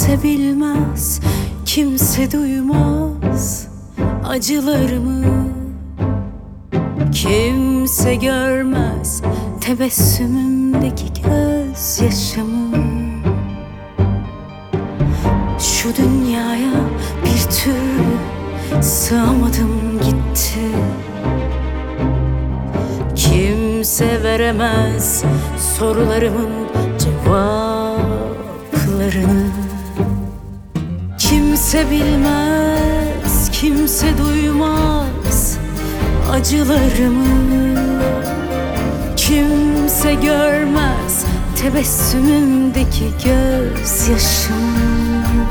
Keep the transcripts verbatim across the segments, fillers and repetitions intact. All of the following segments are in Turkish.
Kimse bilmez, kimse duymaz acılarımı. Kimse görmez tebessümümdeki gözyaşımı. Şu dünyaya bir türlü sığamadım gitti. Kimse veremez sorularımın cevaplarını. Kimse bilmez, kimse duymaz acılarımı. Kimse görmez tebessümümdeki gözyaşımı.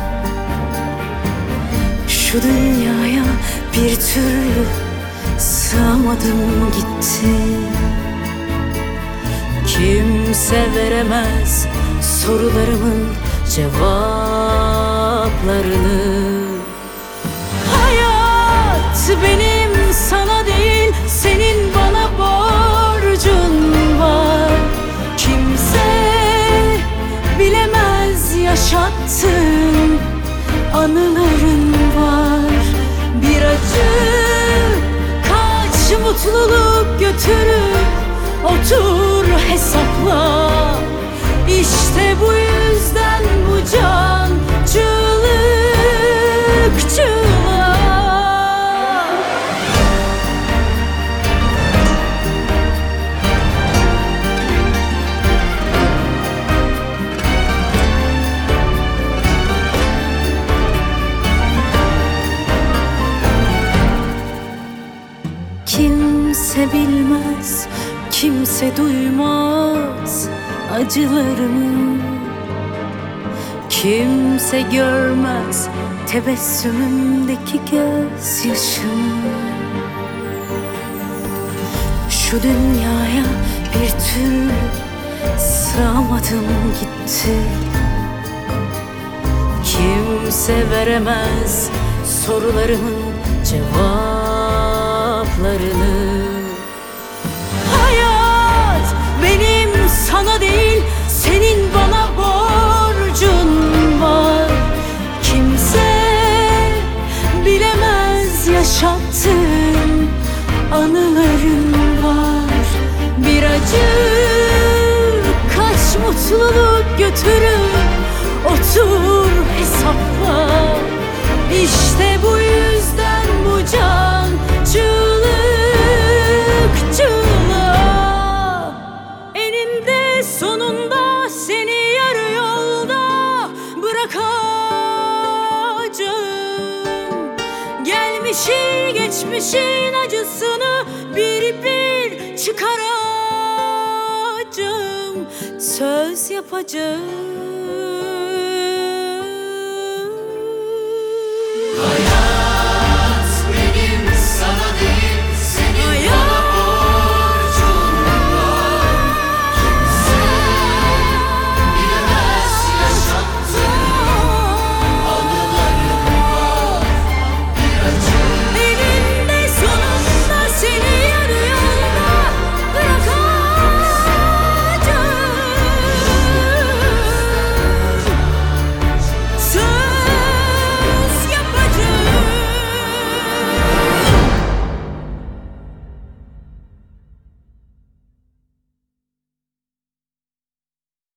Şu dünyaya bir türlü sığamadım gitti. Kimse veremez sorularımın cevaplarını. Hayat benim sana değil, senin bana borcun var. Kimse bilemez yaşattığın anıların var. Bir acı kaç mutluluk götürür, otur hesapla. İşte bu yüzden bu can çığlık çığlığa. Kimse bilmez, kimse duymaz acılarımı. Kimse görmez tebessümümdeki gözyaşımı. Şu dünyaya bir türlü sığamadım gitti. Kimse veremez sorularımın cevaplarını. Hayat benim sana değil, senin bana borcun var. Kimse bilemez yaşattığın anıların var. Bir acı kaç mutluluk götürür, otur hesapla. İşte bu yüzden bu can çığlık çığlığa. Eninde sonunda seni yarı yolda bırakacağım. Gelmişin geçmişin acısını bir bir çıkaracağım. Söz yapacağım.